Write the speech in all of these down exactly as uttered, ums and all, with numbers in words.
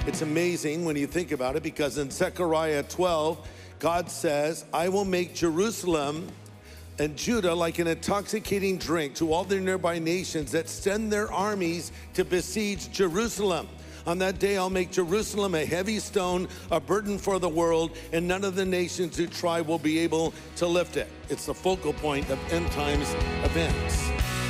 It's amazing when you think about it, because in Zechariah twelve, God says, I will make Jerusalem and Judah like an intoxicating drink to all the nearby nations that send their armies to besiege Jerusalem. On that day, I'll make Jerusalem a heavy stone, a burden for the world, and none of the nations who try will be able to lift it. It's the focal point of end times events.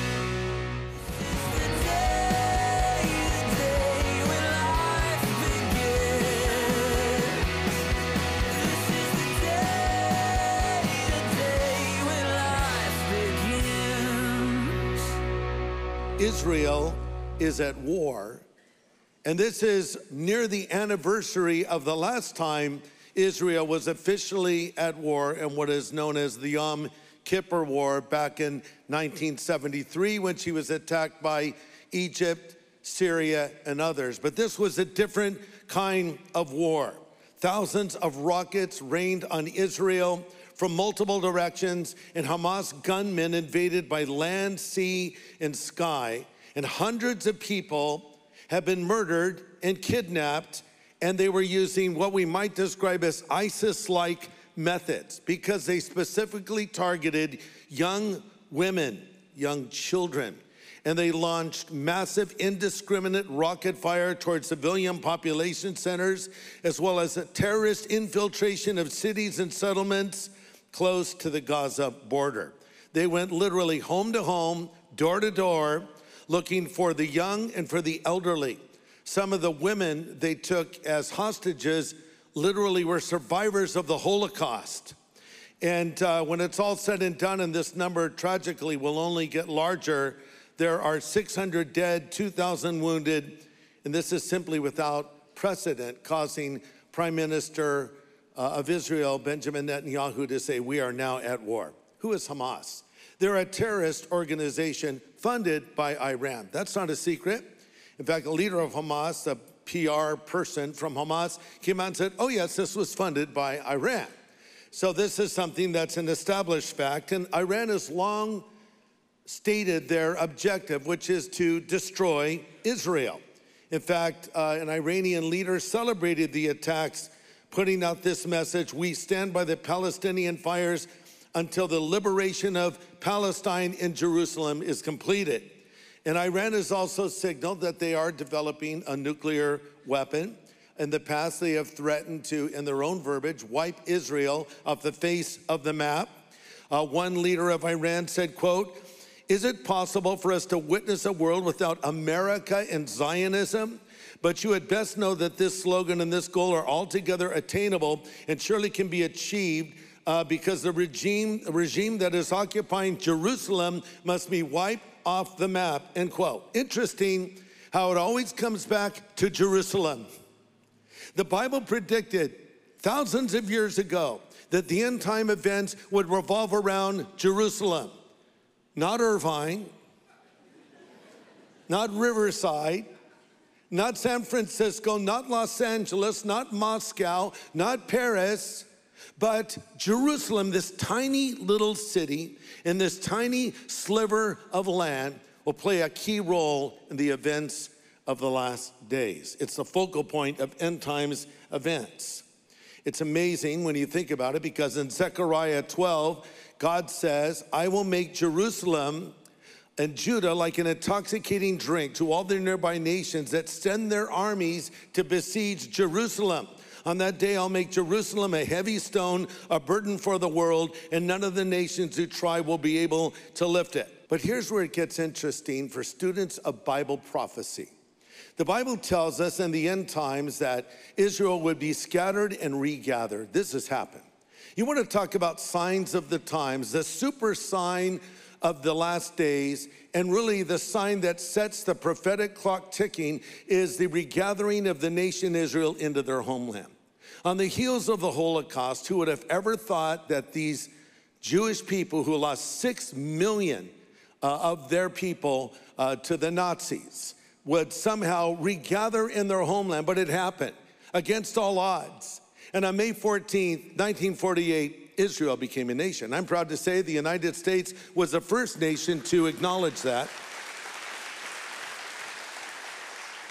Israel is at war, and this is near the anniversary of the last time Israel was officially at war in what is known as the Yom Kippur War back in nineteen seventy-three, when she was attacked by Egypt, Syria, and others. But this was a different kind of war. Thousands of rockets rained on Israel from multiple directions, and Hamas gunmen invaded by land, sea, and sky. And hundreds of people have been murdered and kidnapped, and they were using what we might describe as ISIS-like methods, because they specifically targeted young women, young children, and they launched massive indiscriminate rocket fire towards civilian population centers, as well as a terrorist infiltration of cities and settlements close to the Gaza border. They went literally home to home, door to door, looking for the young and for the elderly. Some of the women they took as hostages literally were survivors of the Holocaust. And uh, when it's all said and done, and this number tragically will only get larger, there are six hundred dead, two thousand wounded, and this is simply without precedent, causing Prime Minister Uh, of Israel, Benjamin Netanyahu, to say, we are now at war. Who is Hamas? They're a terrorist organization funded by Iran. That's not a secret. In fact, the leader of Hamas, a P R person from Hamas, came out and said, oh yes, this was funded by Iran. So this is something that's an established fact, and Iran has long stated their objective, which is to destroy Israel. In fact, uh, an Iranian leader celebrated the attacks, putting out this message: we stand by the Palestinian fires until the liberation of Palestine and Jerusalem is completed. And Iran has also signaled that they are developing a nuclear weapon. In the past, they have threatened to, in their own verbiage, wipe Israel off the face of the map. Uh, one leader of Iran said, quote, is it possible for us to witness a world without America and Zionism? But you had best know that this slogan and this goal are altogether attainable and surely can be achieved uh, because the regime, regime that is occupying Jerusalem must be wiped off the map, end quote. Interesting how it always comes back to Jerusalem. The Bible predicted thousands of years ago that the end time events would revolve around Jerusalem. Not Irvine, not Riverside, not San Francisco, not Los Angeles, not Moscow, not Paris, but Jerusalem, this tiny little city in this tiny sliver of land, will play a key role in the events of the last days. It's the focal point of end times events. It's amazing when you think about it, because in Zechariah twelve, God says, I will make Jerusalem and Judah like an intoxicating drink to all the nearby nations that send their armies to besiege Jerusalem. On that day, I'll make Jerusalem a heavy stone, a burden for the world, and none of the nations who try will be able to lift it. But here's where it gets interesting for students of Bible prophecy. The Bible tells us in the end times that Israel would be scattered and regathered. This has happened. You want to talk about signs of the times, the super sign of the last days, and really the sign that sets the prophetic clock ticking is the regathering of the nation Israel into their homeland. On the heels of the Holocaust, who would have ever thought that these Jewish people who lost six million uh, of their people uh, to the Nazis would somehow regather in their homeland? But it happened against all odds. And on May fourteenth, nineteen forty-eight, Israel became a nation. I'm proud to say the United States was the first nation to acknowledge that.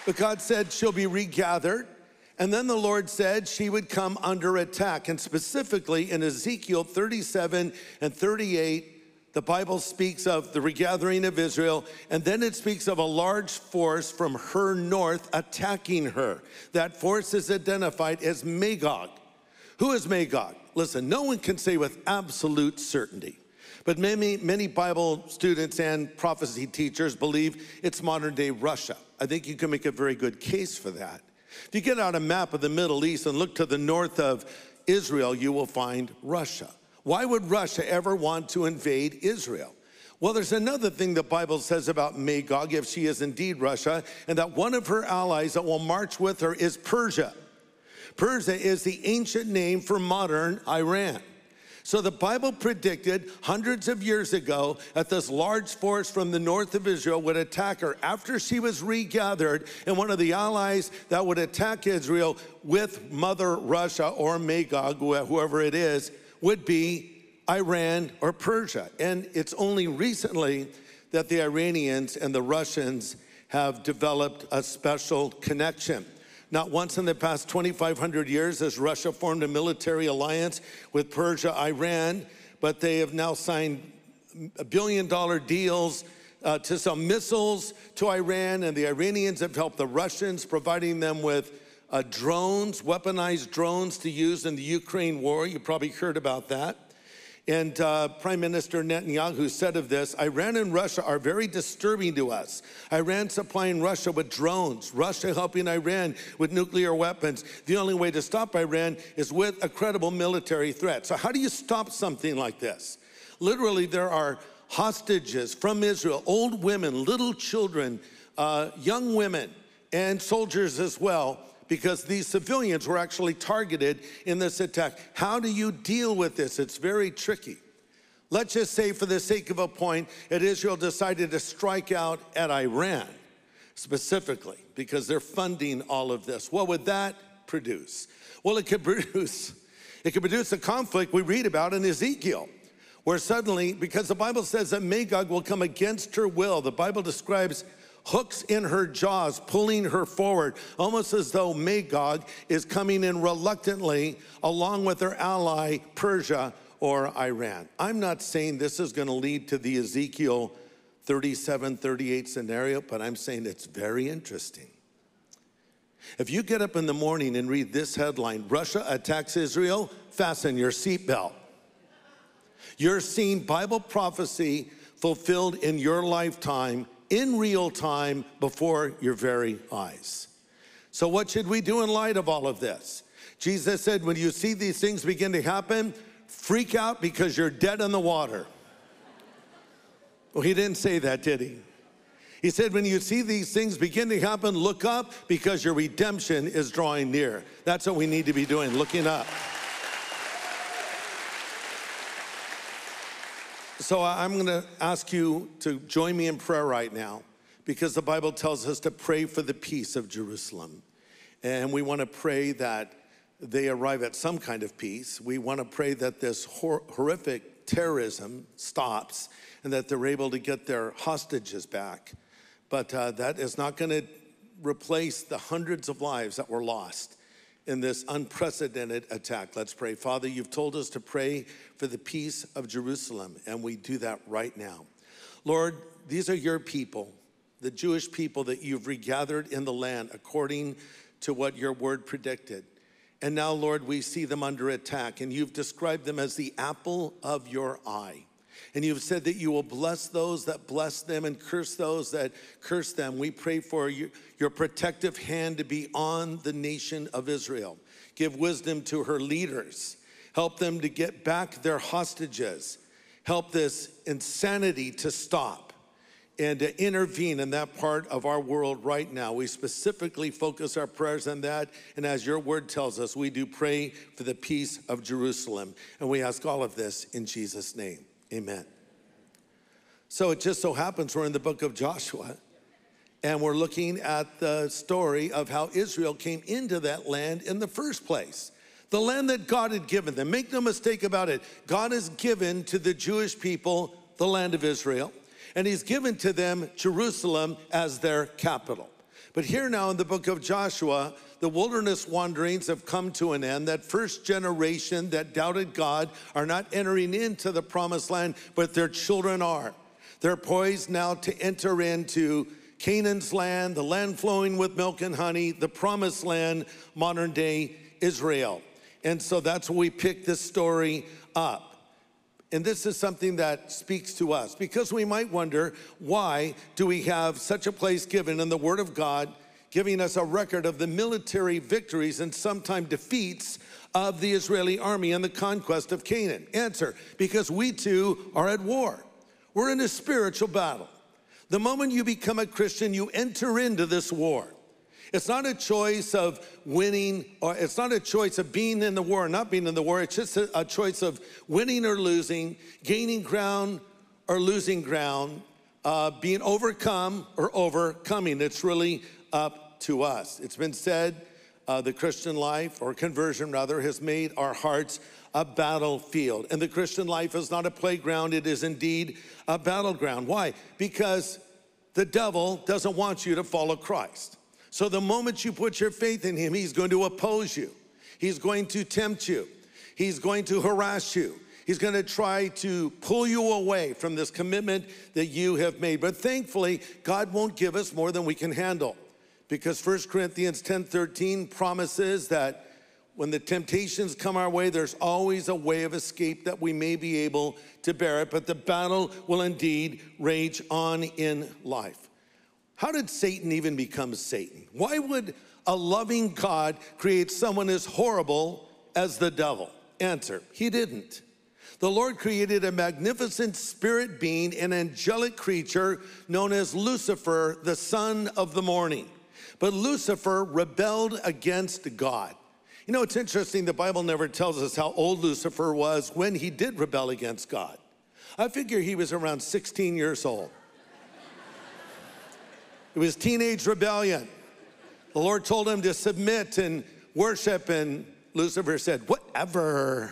But God said she'll be regathered. And then the Lord said she would come under attack. And specifically in Ezekiel thirty-seven and thirty-eight, the Bible speaks of the regathering of Israel, and then it speaks of a large force from her north attacking her. That force is identified as Magog. Who is Magog? Listen, no one can say with absolute certainty, but many, many Bible students and prophecy teachers believe it's modern day Russia. I think you can make a very good case for that. If you get out a map of the Middle East and look to the north of Israel, you will find Russia. Why would Russia ever want to invade Israel? Well, there's another thing the Bible says about Magog, if she is indeed Russia, and that one of her allies that will march with her is Persia. Persia is the ancient name for modern Iran. So the Bible predicted hundreds of years ago that this large force from the north of Israel would attack her after she was regathered, and one of the allies that would attack Israel with Mother Russia or Magog, whoever it is, would be Iran or Persia. And it's only recently that the Iranians and the Russians have developed a special connection. Not once in the past twenty-five hundred years has Russia formed a military alliance with Persia, Iran, but they have now signed billion dollar deals uh, to sell missiles to Iran, and the Iranians have helped the Russians, providing them with uh, drones, weaponized drones to use in the Ukraine war. You probably heard about that. And uh, Prime Minister Netanyahu said of this, Iran and Russia are very disturbing to us. Iran supplying Russia with drones, Russia helping Iran with nuclear weapons. The only way to stop Iran is with a credible military threat. So how do you stop something like this? Literally, there are hostages from Israel, old women, little children, uh, young women, and soldiers as well, because these civilians were actually targeted in this attack. How do you deal with this? It's very tricky. Let's just say, for the sake of a point, that Israel decided to strike out at Iran specifically because they're funding all of this. What would that produce? Well, it could produce, it could produce a conflict we read about in Ezekiel, where suddenly, because the Bible says that Magog will come against her will, the Bible describes hooks in her jaws, pulling her forward, almost as though Magog is coming in reluctantly along with her ally, Persia or Iran. I'm not saying this is going to lead to the Ezekiel thirty-seven, thirty-eight scenario, but I'm saying it's very interesting. If you get up in the morning and read this headline, Russia attacks Israel, fasten your seatbelt. You're seeing Bible prophecy fulfilled in your lifetime, in real time, before your very eyes. So what should we do in light of all of this? Jesus said, when you see these things begin to happen, freak out because you're dead in the water. Well, he didn't say that, did he? He said, when you see these things begin to happen, look up because your redemption is drawing near. That's what we need to be doing, looking up. So I'm going to ask you to join me in prayer right now, because the Bible tells us to pray for the peace of Jerusalem. And we want to pray that they arrive at some kind of peace. We want to pray that this hor- horrific terrorism stops and that they're able to get their hostages back. But uh, that is not going to replace the hundreds of lives that were lost in this unprecedented attack. Let's pray. Father, you've told us to pray for the peace of Jerusalem, and we do that right now. Lord, these are your people, the Jewish people that you've regathered in the land according to what your word predicted. And now, Lord, we see them under attack, and you've described them as the apple of your eye. And you've said that you will bless those that bless them and curse those that curse them. We pray for you, your protective hand to be on the nation of Israel. Give wisdom to her leaders. Help them to get back their hostages. Help this insanity to stop and to intervene in that part of our world right now. We specifically focus our prayers on that. And as your word tells us, we do pray for the peace of Jerusalem. And we ask all of this in Jesus' name. Amen. So it just so happens we're in the book of Joshua, and we're looking at the story of how Israel came into that land in the first place. The land that God had given them. Make no mistake about it. God has given to the Jewish people the land of Israel, and he's given to them Jerusalem as their capital. But here now in the book of Joshua, the wilderness wanderings have come to an end. That first generation that doubted God are not entering into the promised land, but their children are. They're poised now to enter into Canaan's land, the land flowing with milk and honey, the promised land, modern day Israel. And so that's where we pick this story up. And this is something that speaks to us, because we might wonder, why do we have such a place given in the Word of God, giving us a record of the military victories and sometimes defeats of the Israeli army and the conquest of Canaan? Answer: because we too are at war. We're in a spiritual battle. The moment you become a Christian, you enter into this war. It's not a choice of winning, or it's not a choice of being in the war or not being in the war. It's just a, a choice of winning or losing, gaining ground or losing ground, uh, being overcome or overcoming. It's really up to us. It's been said, uh, the Christian life, or conversion rather, has made our hearts a battlefield. And the Christian life is not a playground, it is indeed a battleground. Why? Because the devil doesn't want you to follow Christ. So the moment you put your faith in him, he's going to oppose you. He's going to tempt you. He's going to harass you. He's going to try to pull you away from this commitment that you have made. But thankfully, God won't give us more than we can handle, because First Corinthians ten thirteen promises that when the temptations come our way, there's always a way of escape that we may be able to bear it, but the battle will indeed rage on in life. How did Satan even become Satan? Why would a loving God create someone as horrible as the devil? Answer: he didn't. The Lord created a magnificent spirit being, an angelic creature known as Lucifer, the son of the morning. But Lucifer rebelled against God. You know, it's interesting, the Bible never tells us how old Lucifer was when he did rebel against God. I figure he was around sixteen years old. It was teenage rebellion. The Lord told him to submit and worship, and Lucifer said, whatever.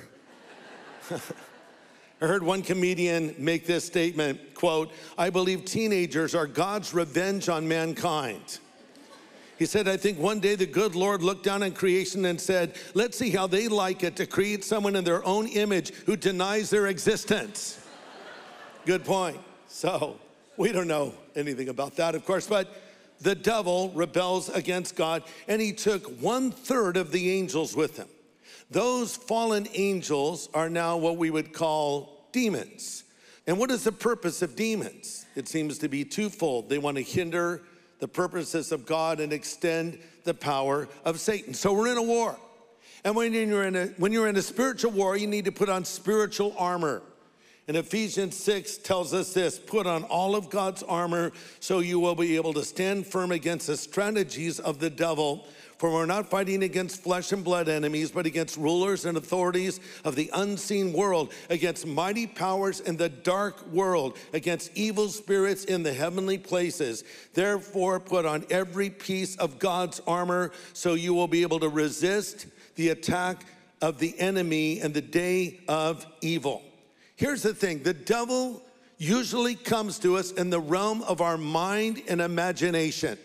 I heard one comedian make this statement, quote, "I believe teenagers are God's revenge on mankind." He said, "I think one day the good Lord looked down on creation and said, let's see how they like it to create someone in their own image who denies their existence." Good point. So we don't know anything about that, of course, but the devil rebels against God, and he took one third of the angels with him. Those fallen angels are now what we would call demons. And what is the purpose of demons? It seems to be twofold. They want to hinder the purposes of God and extend the power of Satan. So we're in a war. And when you're in a, when you're in a spiritual war, you need to put on spiritual armor. And Ephesians six tells us this: put on all of God's armor so you will be able to stand firm against the strategies of the devil. For we're not fighting against flesh and blood enemies, but against rulers and authorities of the unseen world, against mighty powers in the dark world, against evil spirits in the heavenly places. Therefore, put on every piece of God's armor so you will be able to resist the attack of the enemy in the day of evil. Here's the thing: the devil usually comes to us in the realm of our mind and imagination.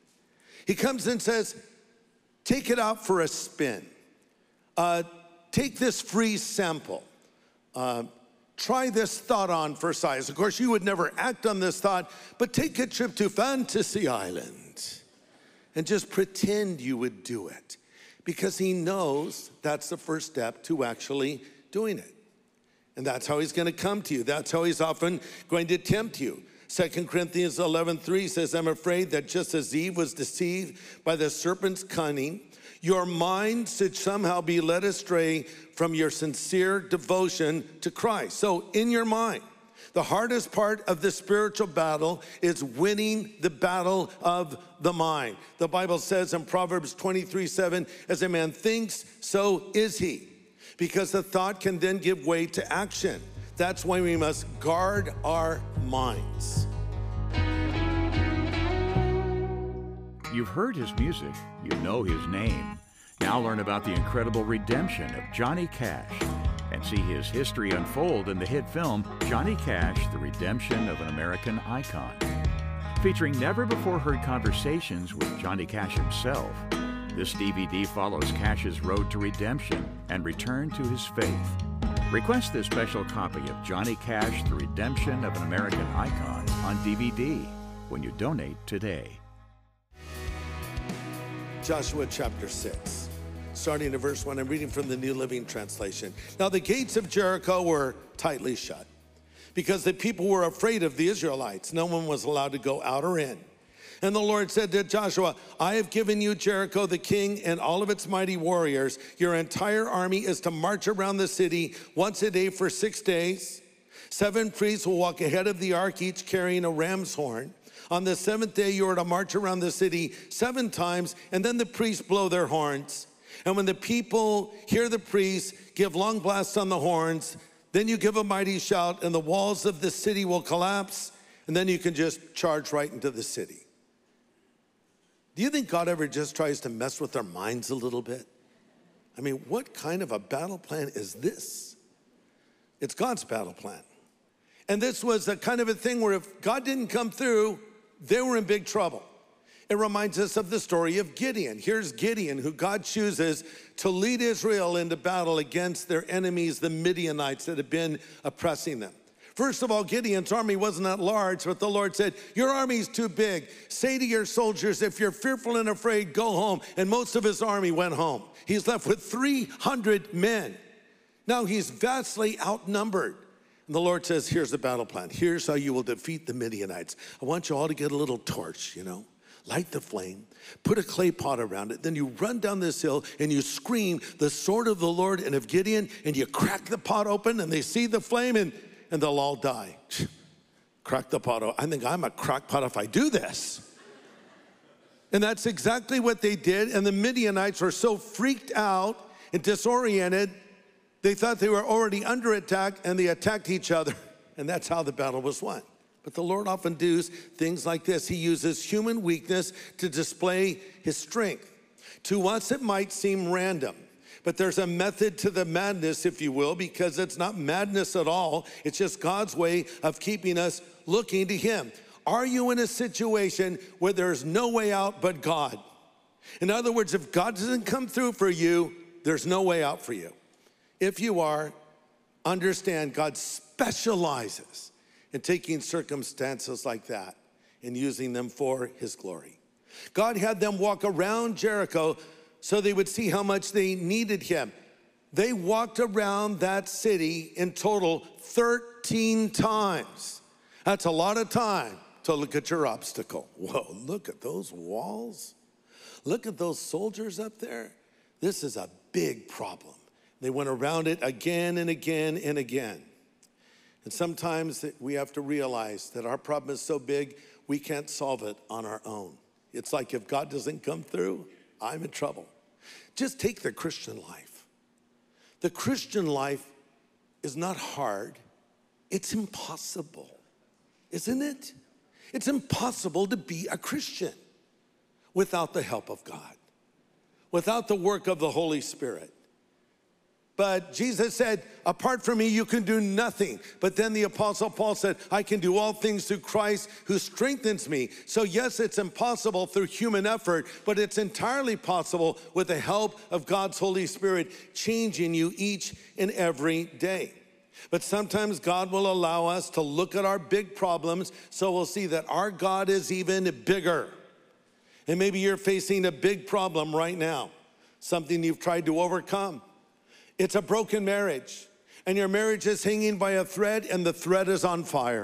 He comes and says, take it out for a spin. Uh, take this free sample. Uh, try this thought on for size. Of course, you would never act on this thought, but take a trip to Fantasy Island and just pretend you would do it, because he knows that's the first step to actually doing it. And that's how he's going to come to you. That's how he's often going to tempt you. Second Corinthians eleven three says, I'm afraid that just as Eve was deceived by the serpent's cunning, your mind should somehow be led astray from your sincere devotion to Christ. So in your mind, the hardest part of the spiritual battle is winning the battle of the mind. The Bible says in Proverbs twenty-three seven, as a man thinks, so is he. Because the thought can then give way to action. That's why we must guard our minds. You've heard his music, you know his name. Now learn about the incredible redemption of Johnny Cash and see his history unfold in the hit film, Johnny Cash, The Redemption of an American Icon. Featuring never-before-heard conversations with Johnny Cash himself, this D V D follows Cash's road to redemption and return to his faith. Request this special copy of Johnny Cash, The Redemption of an American Icon on D V D when you donate today. Joshua chapter six, starting at verse one. I'm reading from the New Living Translation. Now the gates of Jericho were tightly shut because the people were afraid of the Israelites. No one was allowed to go out or in. And the Lord said to Joshua, I have given you Jericho, the king, and all of its mighty warriors. Your entire army is to march around the city once a day for six days. Seven priests will walk ahead of the ark, each carrying a ram's horn. On the seventh day, you are to march around the city seven times, and then the priests blow their horns. And when the people hear the priests give long blasts on the horns, then you give a mighty shout, and the walls of the city will collapse, and then you can just charge right into the city. Do you think God ever just tries to mess with our minds a little bit? I mean, what kind of a battle plan is this? It's God's battle plan. And this was a kind of a thing where if God didn't come through, they were in big trouble. It reminds us of the story of Gideon. Here's Gideon, who God chooses to lead Israel into battle against their enemies, the Midianites that had been oppressing them. First of all, Gideon's army wasn't that large, but the Lord said, your army's too big. Say to your soldiers, if you're fearful and afraid, go home. And most of his army went home. He's left with three hundred men. Now he's vastly outnumbered. And the Lord says, here's the battle plan. Here's how you will defeat the Midianites. I want you all to get a little torch, you know, light the flame, put a clay pot around it. Then you run down this hill and you scream the sword of the Lord and of Gideon, and you crack the pot open and they see the flame and and they'll all die. Crack the pot. I think I'm a crackpot if I do this. And that's exactly what they did. And the Midianites were so freaked out and disoriented, they thought they were already under attack, and they attacked each other. And that's how the battle was won. But the Lord often does things like this. He uses human weakness to display his strength. To us, it might seem random. But there's a method to the madness, if you will, because it's not madness at all. It's just God's way of keeping us looking to him. Are you in a situation where there's no way out but God? In other words, if God doesn't come through for you, there's no way out for you. If you are, understand God specializes in taking circumstances like that and using them for his glory. God had them walk around Jericho so they would see how much they needed him. They walked around that city in total thirteen times. That's a lot of time to look at your obstacle. Whoa, look at those walls. Look at those soldiers up there. This is a big problem. They went around it again and again and again. And sometimes we have to realize that our problem is so big, we can't solve it on our own. It's like if God doesn't come through, I'm in trouble. Just take the Christian life. The Christian life is not hard. It's impossible, isn't it? It's impossible to be a Christian without the help of God, without the work of the Holy Spirit. But Jesus said, apart from me, you can do nothing. But then the Apostle Paul said, I can do all things through Christ who strengthens me. So yes, it's impossible through human effort, but it's entirely possible with the help of God's Holy Spirit changing you each and every day. But sometimes God will allow us to look at our big problems so we'll see that our God is even bigger. And maybe you're facing a big problem right now, something you've tried to overcome. It's a broken marriage, and your marriage is hanging by a thread, and the thread is on fire.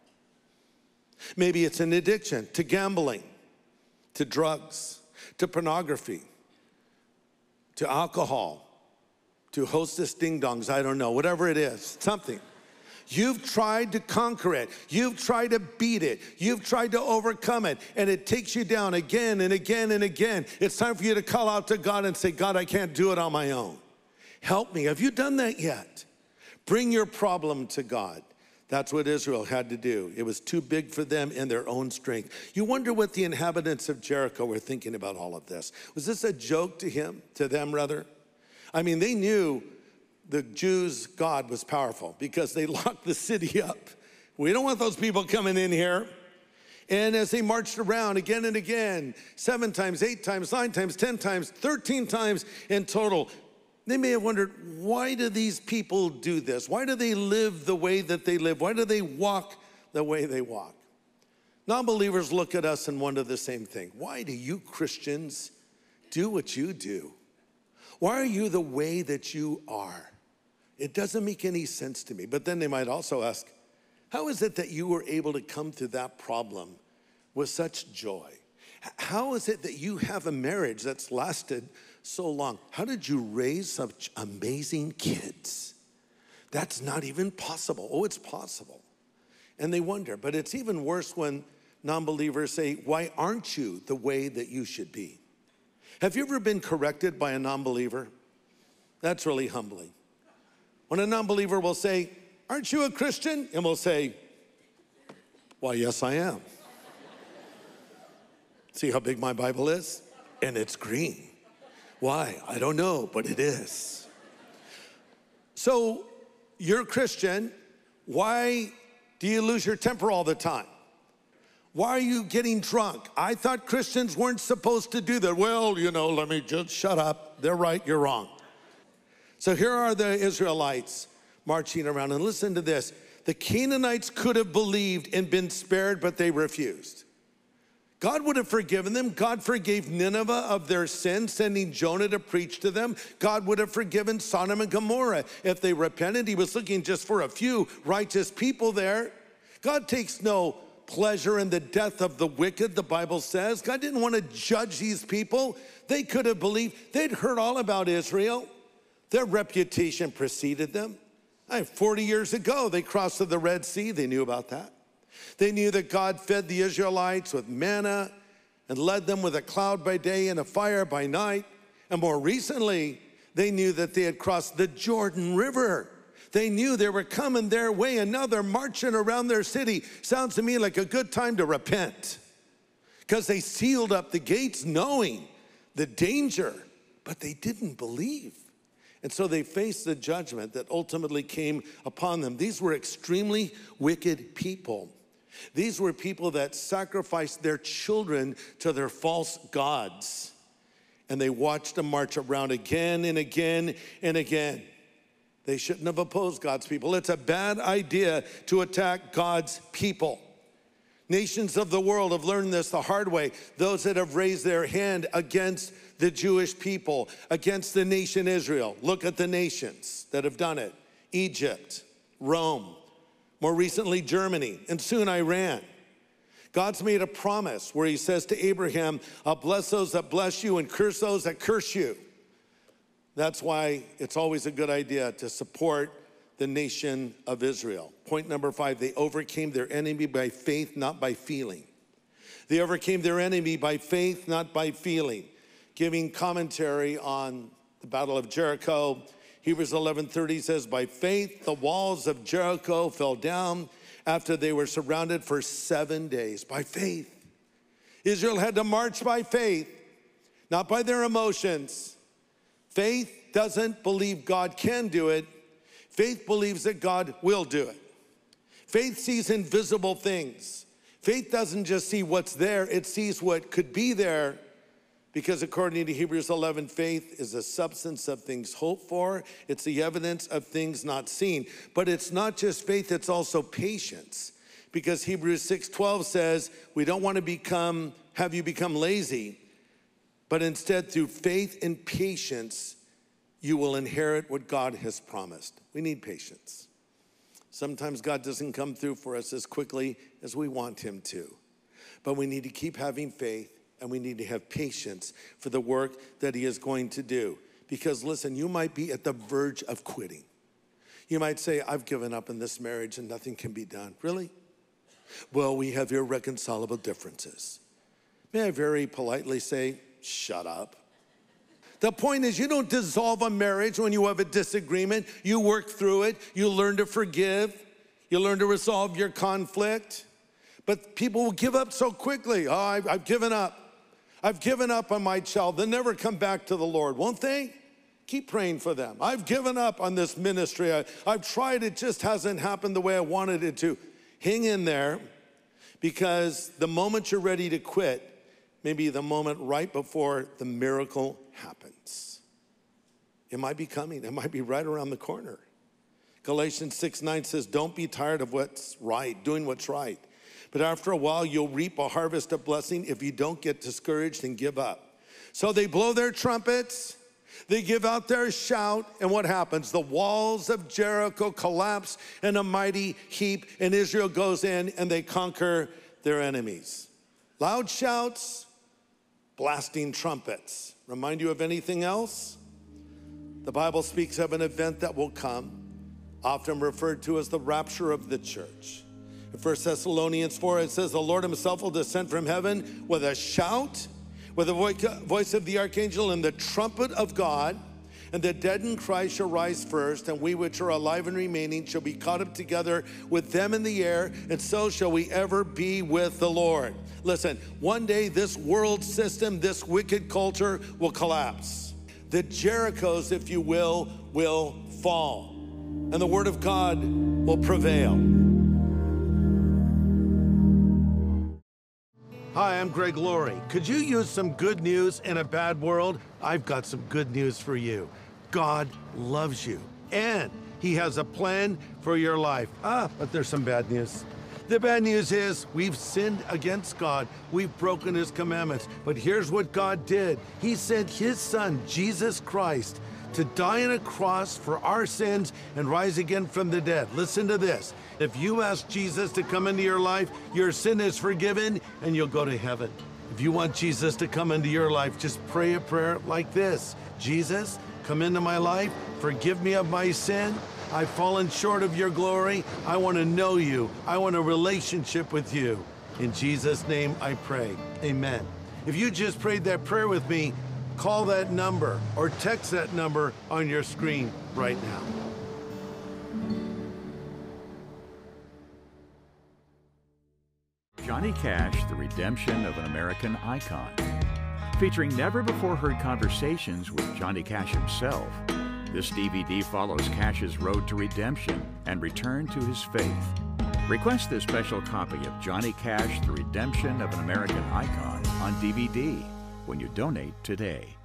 Maybe it's an addiction to gambling, to drugs, to pornography, to alcohol, to hostess ding-dongs, I don't know, whatever it is, something. You've tried to conquer it. You've tried to beat it. You've tried to overcome it, and it takes you down again and again and again. It's time for you to call out to God and say, God, I can't do it on my own. Help me. Have you done that yet? Bring your problem to God. That's what Israel had to do. It was too big for them in their own strength. You wonder what the inhabitants of Jericho were thinking about all of this. Was this a joke to him, to them rather? I mean, they knew the Jews' God was powerful because they locked the city up. We don't want those people coming in here. And as they marched around again and again, seven times, eight times, nine times, ten times, thirteen times in total, they may have wondered, why do these people do this? Why do they live the way that they live? Why do they walk the way they walk? Non-believers look at us and wonder the same thing. Why do you Christians do what you do? Why are you the way that you are? It doesn't make any sense to me. But then they might also ask, how is it that you were able to come through that problem with such joy? How is it that you have a marriage that's lasted so long? How did you raise such amazing kids? That's not even possible. Oh, it's possible. And they wonder, but it's even worse when non-believers say, why aren't you the way that you should be? Have you ever been corrected by a non-believer? That's really humbling. When a non-believer will say, aren't you a Christian? And we'll say, why, yes, I am. See how big my Bible is? And it's green. Why? I don't know, but it is. So you're a Christian. Why do you lose your temper all the time? Why are you getting drunk? I thought Christians weren't supposed to do that. Well, you know, let me just shut up. They're right, you're wrong. So here are the Israelites marching around, and listen to this. The Canaanites could have believed and been spared, but they refused. God would have forgiven them. God forgave Nineveh of their sin, sending Jonah to preach to them. God would have forgiven Sodom and Gomorrah if they repented. He was looking just for a few righteous people there. God takes no pleasure in the death of the wicked, the Bible says. God didn't want to judge these people. They could have believed. They'd heard all about Israel. Their reputation preceded them. forty years ago, they crossed to the Red Sea. They knew about that. They knew that God fed the Israelites with manna and led them with a cloud by day and a fire by night. And more recently, they knew that they had crossed the Jordan River. They knew they were coming their way, and now they're marching around their city. Sounds to me like a good time to repent, because they sealed up the gates knowing the danger, but they didn't believe. And so they faced the judgment that ultimately came upon them. These were extremely wicked people. These were people that sacrificed their children to their false gods. And they watched them march around again and again and again. They shouldn't have opposed God's people. It's a bad idea to attack God's people. Nations of the world have learned this the hard way. Those that have raised their hand against the Jewish people, against the nation Israel. Look at the nations that have done it. Egypt, Rome, more recently Germany, and soon Iran. God's made a promise where he says to Abraham, I'll bless those that bless you and curse those that curse you. That's why it's always a good idea to support the nation of Israel. Point number five, they overcame their enemy by faith, not by feeling. They overcame their enemy by faith, not by feeling. Giving commentary on the Battle of Jericho, Hebrews eleven thirty says, by faith, the walls of Jericho fell down after they were surrounded for seven days. By faith. Israel had to march by faith, not by their emotions. Faith doesn't believe God can do it. Faith believes that God will do it. Faith sees invisible things. Faith doesn't just see what's there, it sees what could be there, because according to Hebrews eleven, faith is the substance of things hoped for. It's the evidence of things not seen. But it's not just faith, it's also patience. Because Hebrews six twelve says, we don't want to become, have you become lazy, but instead through faith and patience, you will inherit what God has promised. We need patience. Sometimes God doesn't come through for us as quickly as we want him to. But we need to keep having faith, and we need to have patience for the work that he is going to do. Because listen, you might be at the verge of quitting. You might say, I've given up in this marriage and nothing can be done. Really? Well, we have irreconcilable differences. May I very politely say, shut up. The point is, you don't dissolve a marriage when you have a disagreement. You work through it. You learn to forgive. You learn to resolve your conflict. But people will give up so quickly. Oh, I've, I've given up. I've given up on my child. They'll never come back to the Lord, won't they? Keep praying for them. I've given up on this ministry. I, I've tried. It just hasn't happened the way I wanted it to. Hang in there, Because the moment you're ready to quit may be the moment right before the miracle happens. It might be coming. It might be right around the corner. Galatians six nine says, don't be tired of what's right, doing what's right. But after a while, you'll reap a harvest of blessing if you don't get discouraged and give up. So they blow their trumpets, they give out their shout, and what happens? The walls of Jericho collapse in a mighty heap, and Israel goes in and they conquer their enemies. Loud shouts, blasting trumpets. Remind you of anything else? The Bible speaks of an event that will come, often referred to as the rapture of the church. In First Thessalonians four, it says, the Lord himself will descend from heaven with a shout, with the voice of the archangel and the trumpet of God, and the dead in Christ shall rise first, and we which are alive and remaining shall be caught up together with them in the air, and so shall we ever be with the Lord. Listen, one day this world system, this wicked culture will collapse. The Jerichos, if you will, will fall, and the word of God will prevail. Hi, I'm Greg Laurie. Could you use some good news in a bad world? I've got some good news for you. God loves you, and he has a plan for your life. Ah, but there's some bad news. The bad news is we've sinned against God. We've broken his commandments. But here's what God did. He sent his son, Jesus Christ, to die on a cross for our sins and rise again from the dead. Listen to this. If you ask Jesus to come into your life, your sin is forgiven and you'll go to heaven. If you want Jesus to come into your life, just pray a prayer like this. Jesus, come into my life. Forgive me of my sin. I've fallen short of your glory. I want to know you. I want a relationship with you. In Jesus' name I pray. Amen. If you just prayed that prayer with me, call that number or text that number on your screen right now. Johnny Cash, The Redemption of an American Icon. Featuring never-before-heard conversations with Johnny Cash himself, this D V D follows Cash's road to redemption and return to his faith. Request this special copy of Johnny Cash, The Redemption of an American Icon on D V D when you donate today.